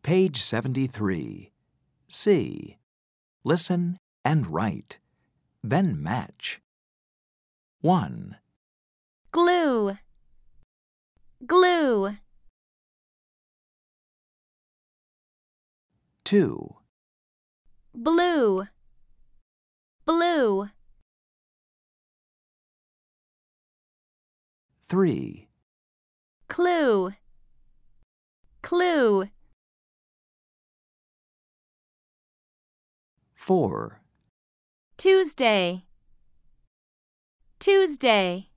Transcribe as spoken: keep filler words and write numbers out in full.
Page seventy-three. C. Listen and write. Then match. one. Glue. Glue. two. Blue. Blue. three. Clue. Clue. four. Tuesday. Tuesday.